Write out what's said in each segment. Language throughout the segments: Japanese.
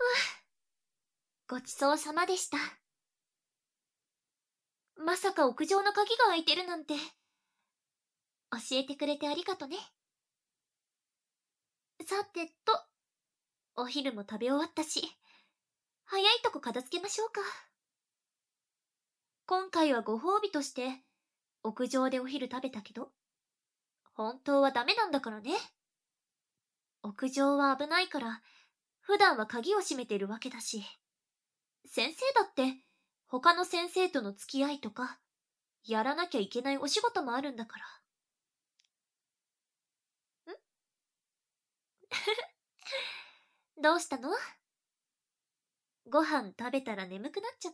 ごちそうさまでした。まさか屋上の鍵が開いてるなんて。教えてくれてありがとね。さてと、お昼も食べ終わったし、早いとこ片付けましょうか。今回はご褒美として、屋上でお昼食べたけど、本当はダメなんだからね。屋上は危ないから、普段は鍵を閉めてるわけだし、先生だって、他の先生との付き合いとか、やらなきゃいけないお仕事もあるんだから。どうしたの？ご飯食べたら眠くなっちゃった？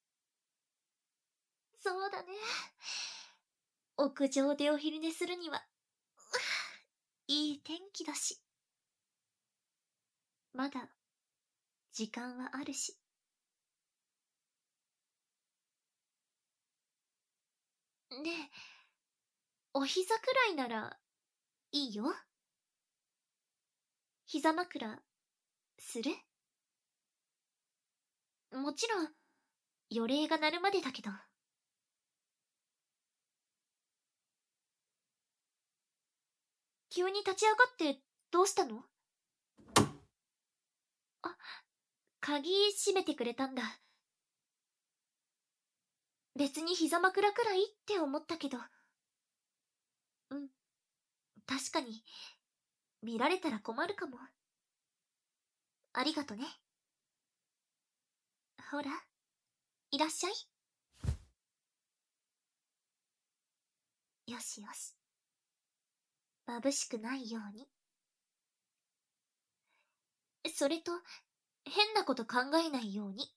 そうだね。屋上でお昼寝するには、いい天気だし。まだ、時間はあるし。ねえ、お膝くらいなら、いいよ。膝枕、する？もちろん、予鈴が鳴るまでだけど。急に立ち上がってどうしたの？あ、鍵閉めてくれたんだ。別に膝枕くらいって思ったけど。うん、確かに、見られたら困るかも。ありがとね。ほら、いらっしゃい。よしよし。眩しくないように。それと、変なこと考えないように。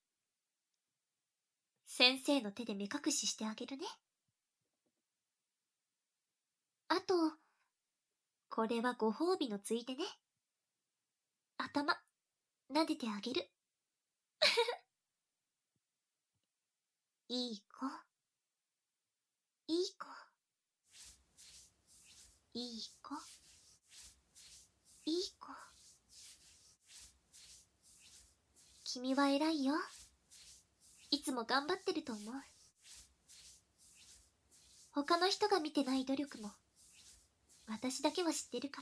先生の手で目隠ししてあげるね。あと、これはご褒美のついでね。頭、撫でてあげる。いい子。いい子。いい子。いい子。君は偉いよ。いつも頑張ってると思う。他の人が見てない努力も、私だけは知ってるから。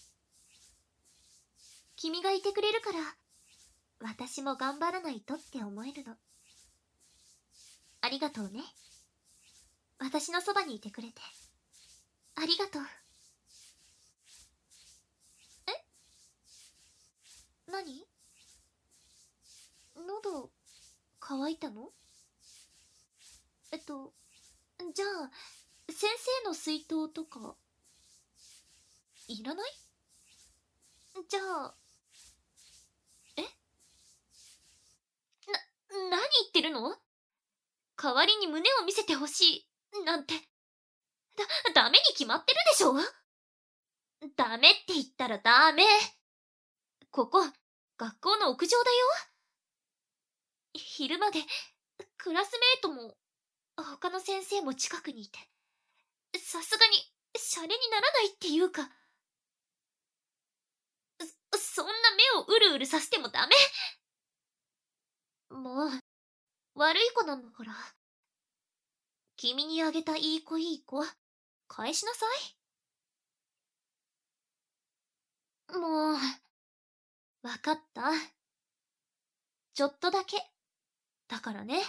君がいてくれるから、私も頑張らないとって思えるの。ありがとうね。私のそばにいてくれて。ありがとう。え？何？喉、乾いたの？じゃあ、先生の水筒とか、いらない？じゃあ、え？何言ってるの？代わりに胸を見せてほしい、なんて。ダメに決まってるでしょ？ダメって言ったらダメ。ここ、学校の屋上だよ。昼まで、クラスメートも、他の先生も近くにいて、さすがに、シャレにならないっていうか、そんな目をうるうるさせてもダメ。もう、悪い子なんだから。君にあげたいい子いい子、返しなさい。もう、わかった。ちょっとだけ。だからね。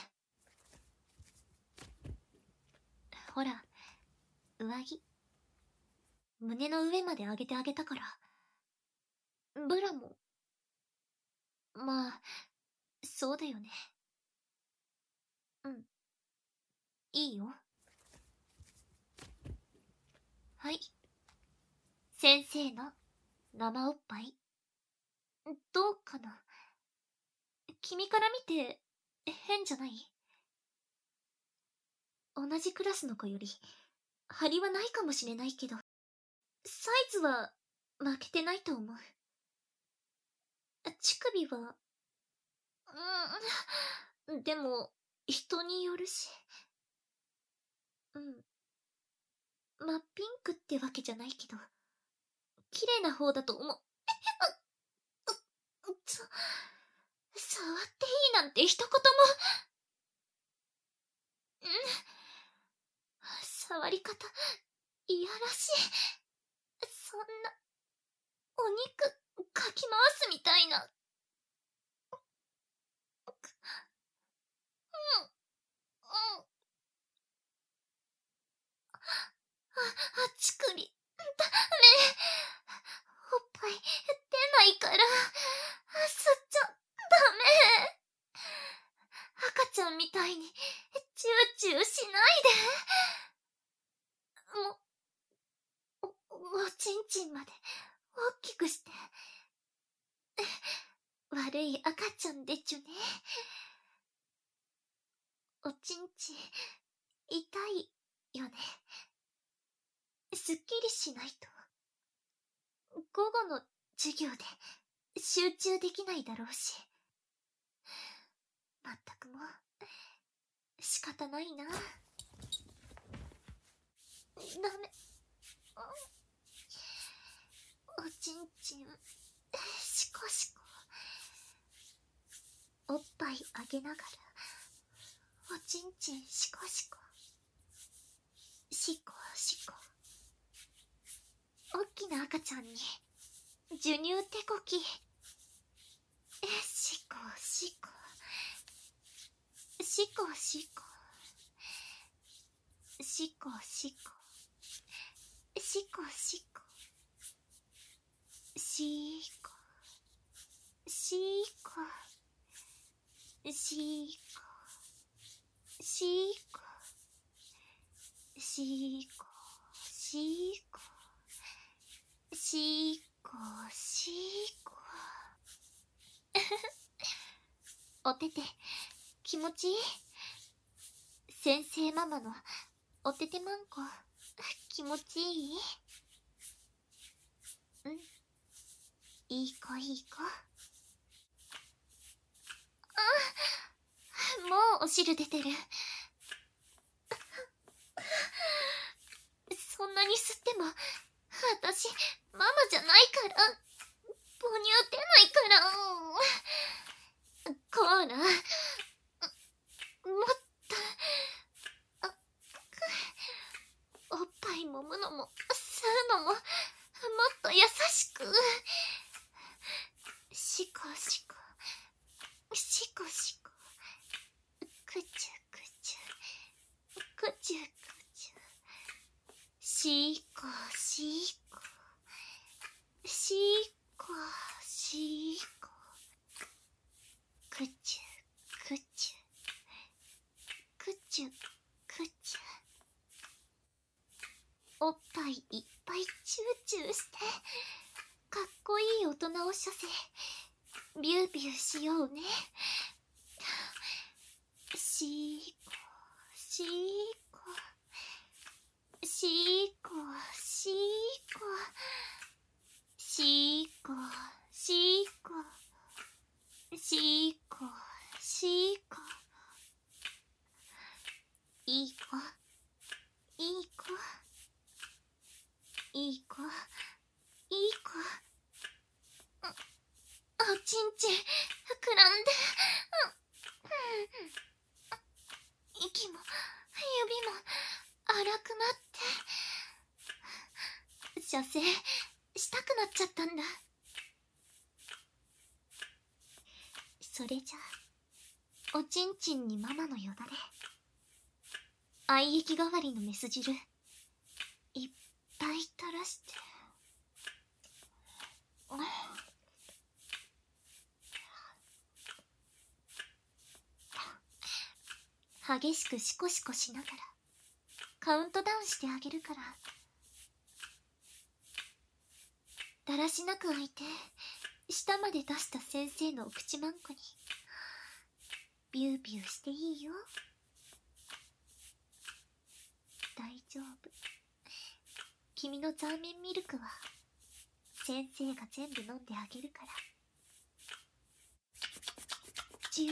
ほら、上着。胸の上まで上げてあげたから。ブラも。まあ、そうだよね。うん。いいよ。はい。先生の生おっぱい。どうかな？君から見て、変じゃない？同じクラスの子より、張りはないかもしれないけど、サイズは負けてないと思う。乳首は、でも、人によるし。うん。真っピンクってわけじゃないけど、綺麗な方だと思う。 触っていいなんて一言も。触り方、いやらしい。そんな、お肉、かき回すみたいな。ちくり、ダメ。おっぱい、出ないから、吸っちゃ、ダメ。赤ちゃんみたいに、チューチューしないで。おちんちんまで、大きくして。悪い赤ちゃんでちゅね。おちんちん、痛いよね。すっきりしないと。午後の授業で集中できないだろうし。まったくもう、仕方ないな。ダメ。おちんちん、しこしこ。おっぱいあげながら、おちんちんしこしこ。しこしこ。おっきな赤ちゃんに、授乳手こき。しこしこ。しこしこ。しこしこ。しこしこ。しこ。しこ。しこ。しこ。しこ。しこ。しこ。しこ。おてて、気持ちいい？先生ママのおててまんこ、気持ちいい？うん。いい子いい子。もうお汁出てる。そんなに吸っても、私、ママじゃないから。母乳出ないから。コーラ、もっと、おっぱい揉むのも、吸うのも、もっと優しく。しこしこ、しこしこ。くちゅくちゅ、くちゅくちゅ。しこしこ、しこしこ。くちゅくちゅ、くちゅくちゅ。おっぱいいっぱいチューチューして、かっこいい大人を射精、ビュービューしようね。しーこ、しーこ、しーこ、しーこ、しーこ、しーこ、しーこ、しーこ。いい子、いい子、いい子、いい子。おちんちん、膨らんで。息も、指も、荒くなって。射精、したくなっちゃったんだ。それじゃあ、おちんちんにママのよだれ。愛液代わりのメス汁、いっぱい垂らして。激しくシコシコしながらカウントダウンしてあげるから。だらしなく開いて下まで出した先生のお口まんこにビュービューしていいよ。大丈夫。君のザーメンミルクは先生が全部飲んであげるから。ジュー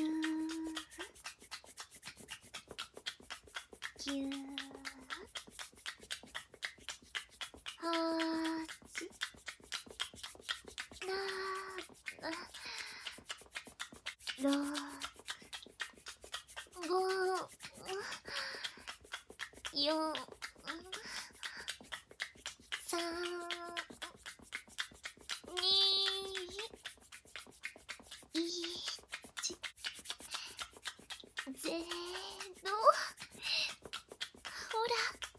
ぎゅーはちな 4、3、2、1、0。ほら。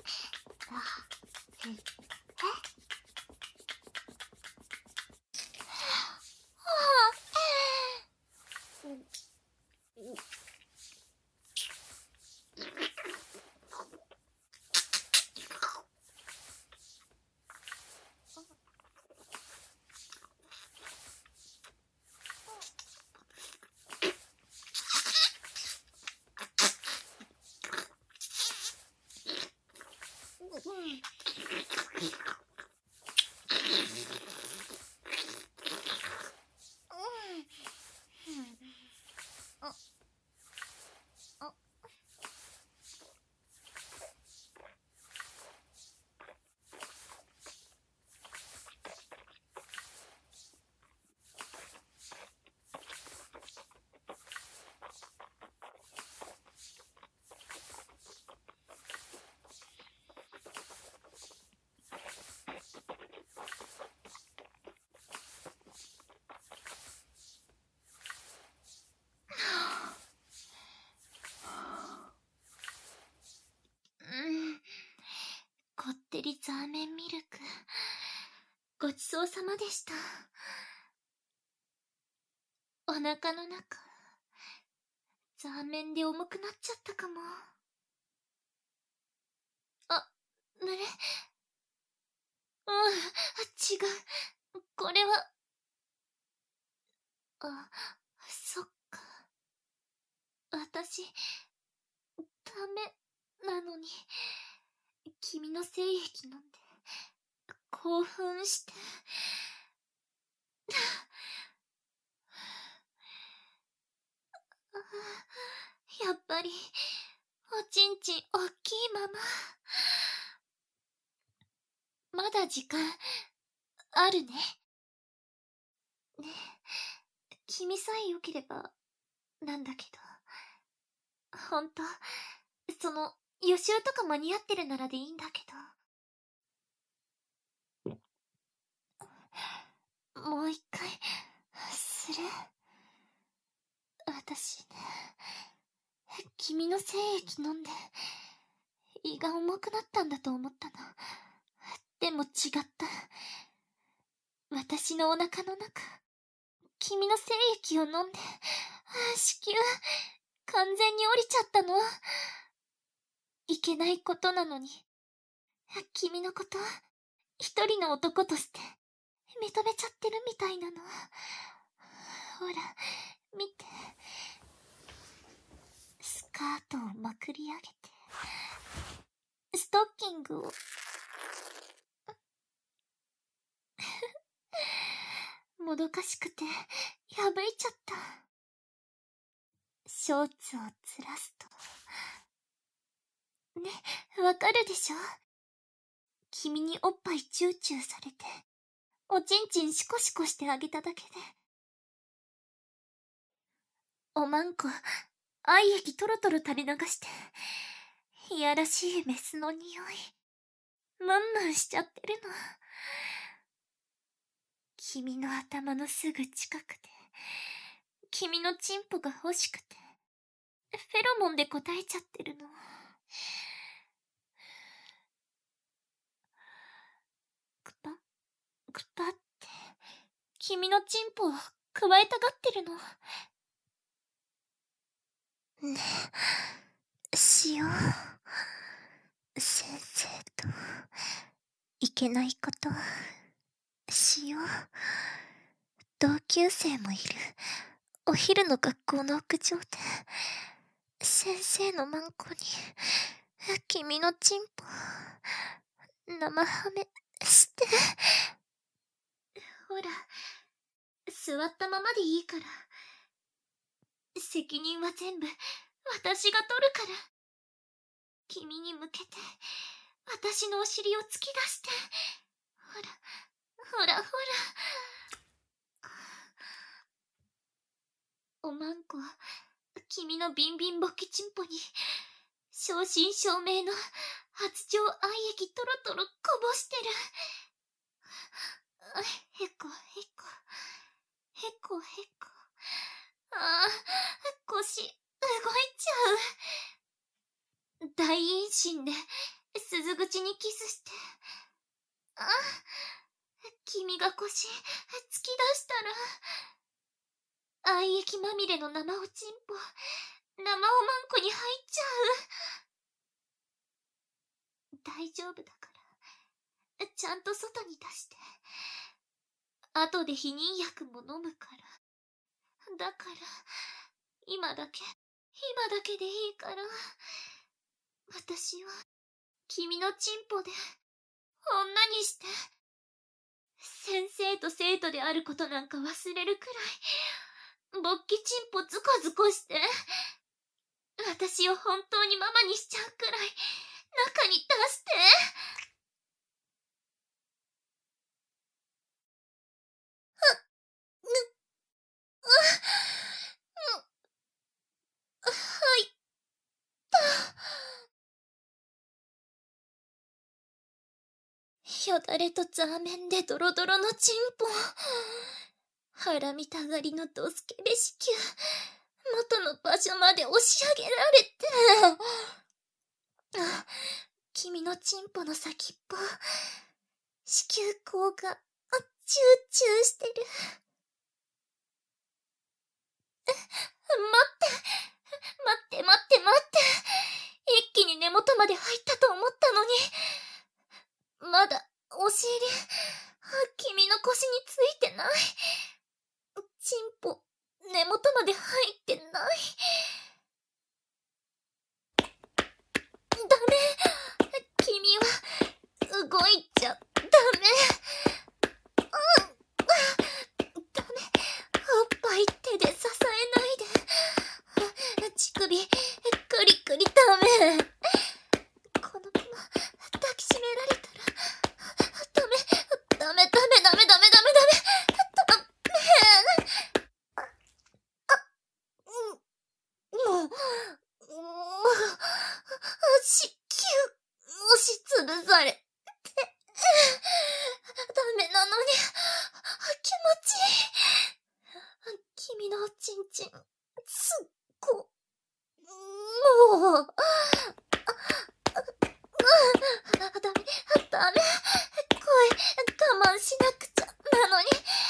こってりザーメンミルク、ごちそうさまでした。お腹の中、ザーメンで重くなっちゃったかも。あ、あれ？違う。これは、そっか。私、ダメなのに、君の精液飲んで、興奮して。やっぱり、おちんちんおっきいまま。まだ時間、あるね。ねえ、君さえ良ければ、なんだけど。ほんと、予習とか間に合ってるならでいいんだけど。もう一回、する？私ね、君の精液飲んで、胃が重くなったんだと思ったの。でも違った。私のお腹の中、君の精液を飲んで、子宮、完全に降りちゃったの。いけないことなのに、君のこと、一人の男として認めちゃってるみたいなの。ほら、見て。スカートをまくり上げて、ストッキングをもどかしくて破いちゃった。ショーツをずらすと、ね、わかるでしょ？君におっぱいチューチューされて、おちんちんシコシコしてあげただけで、おまんこ、愛液トロトロ垂れ流して、いやらしいメスの匂い、ムンムンしちゃってるの。君の頭のすぐ近くで、君のチンポが欲しくて、フェロモンで答えちゃってるの。クパクパって、君のチンポをくわえたがってるの。ねえ、しよう。先生と、いけないことしよう。同級生もいる。お昼の学校の屋上で、先生のマンコに、君のチンポ、生ハメして。ほら、座ったままでいいから。責任は全部、私が取るから。君に向けて、私のお尻を突き出して。ほら、ほらほら。おまんこ、君のビンビンボッキチンポに、正真正銘の発情愛液トロトロこぼしてる。へこへこ。へこへこ。腰、動いちゃう。大陰唇で、鈴口にキスして。君が腰、突き出したら、愛液まみれの生おちんぽ、生おまんこに入っちゃう。大丈夫だから、ちゃんと外に出して。後で避妊薬も飲むから。だから、今だけでいいから、私は、君のチンポで、女にして、先生と生徒であることなんか忘れるくらい、勃起チンポズコズコして、私を本当にママにしちゃうくらい、中に出して。入った。よだれとザーメンでドロドロのチンポ。腹見たがりのドスケベ子宮。元の場所まで押し上げられて。君のチンポの先っぽ。子宮口が、チューチューしてる。待って。一気に根元まで入ったと思ったのに。まだ、お尻、君の腰についてない。チンポ、根元まで入ってない。ダメ。君は、動いちゃ、ダメ。ダメ。おっぱい手で支えないで。乳首、クリクリダメ。このまま抱きしめられたら、ダメ。子宮、押しつぶされて。ダメなのに、気持ちいい。君のおちんちん、すっご、もう。ダメ。声、我慢しなくちゃ、なのに。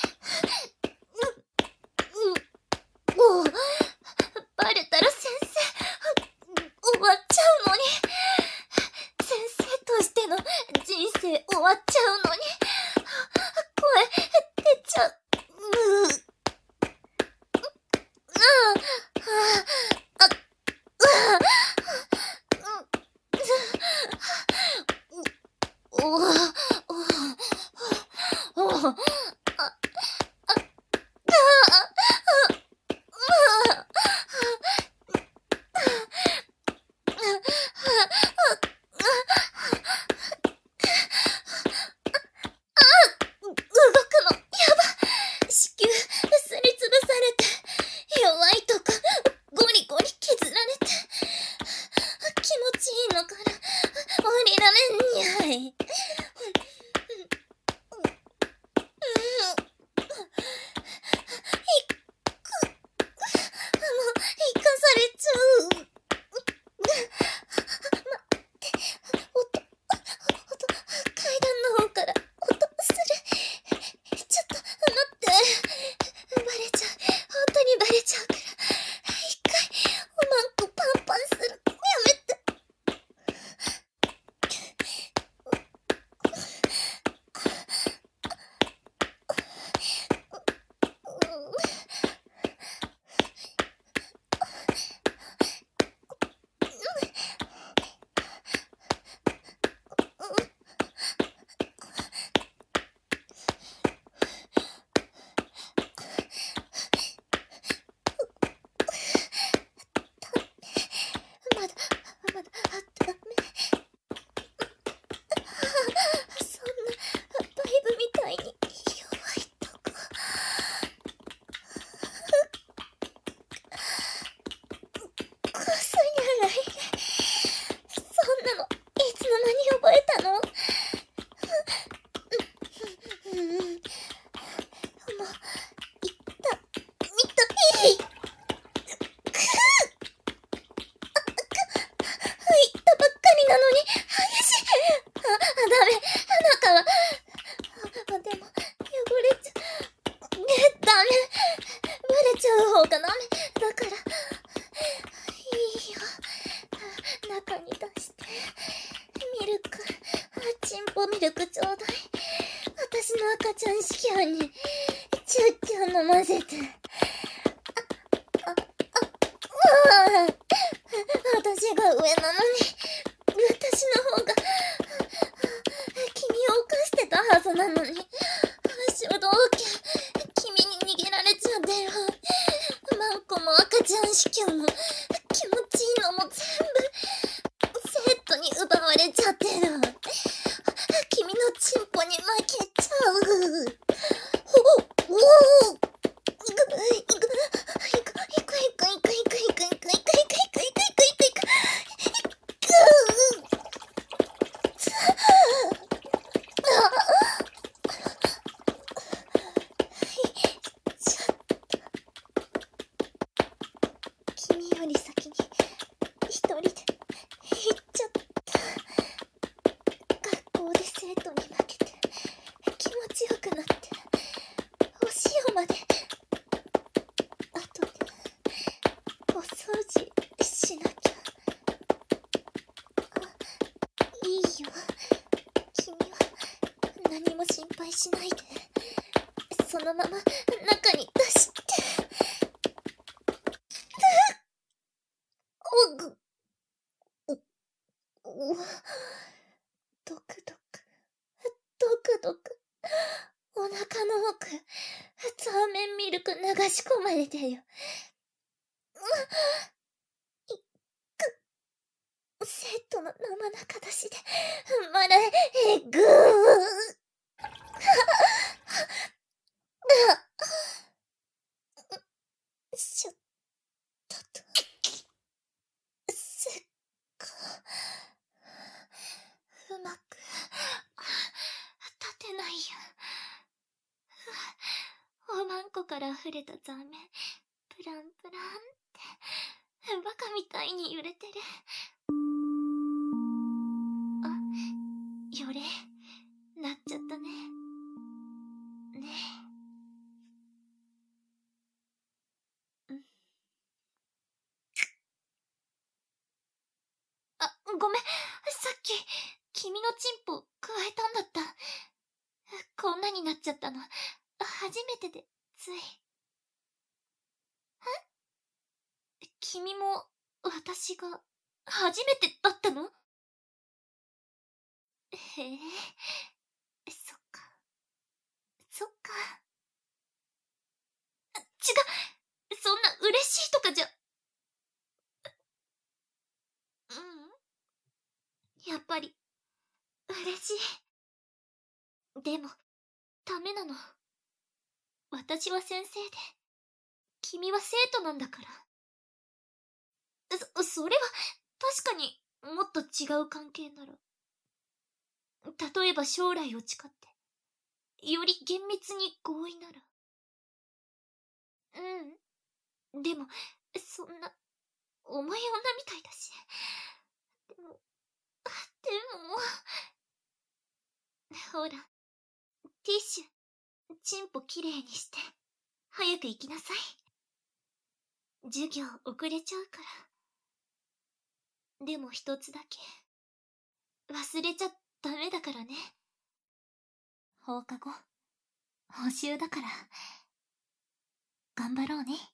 もう、バレたら先生、終わっちゃうのに。先生としての人生終わっちゃうのに。声、出ちゃう。 中に出して、ミルク、チンポミルクちょうだい。私の赤ちゃん子宮に、チュッチュ飲ませて。私が上なのに、私の方が、君を犯してたはずなのに、主導権、君に逃げられちゃってる。マンコも赤ちゃん子宮も、気持ちいいのも全部、セットに奪われちゃってる。君のチンポに負けちゃう。君より先に一人で行っちゃった。学校で生徒に負けて気持ちよくなってお塩まで。あとでお掃除しなきゃ。いいよ、君は何も心配しないで。そのまま中に出して。ドクドク、ドクドク、お腹の奥、ザーメンミルク流し込まれてよ。セットの生中出しで、まだ、ぐー。ちょっと、せっか。うまく、立てないよ。おまんこから溢れたザーメン、プランプランって、バカみたいに揺れてる。よれ、なっちゃったね。ねえ。ごめん。さっき、君のチンポ、加えたんだった。こんなになっちゃったの、初めてで、つい。君も、私が、初めてだったの？へえ、そっか。そっか。違う！そんな嬉しいとかじゃ。やっぱり、嬉しい。でも、ダメなの。私は先生で、君は生徒なんだから。それは、確かにもっと違う関係なら。例えば将来を誓って、より厳密に合意なら。でも、そんな、重い女みたいだし。でも、ほら、ティッシュ、チンポきれいにして、早く行きなさい。授業遅れちゃうから。でも一つだけ、忘れちゃダメだからね。放課後、補習だから、頑張ろうね。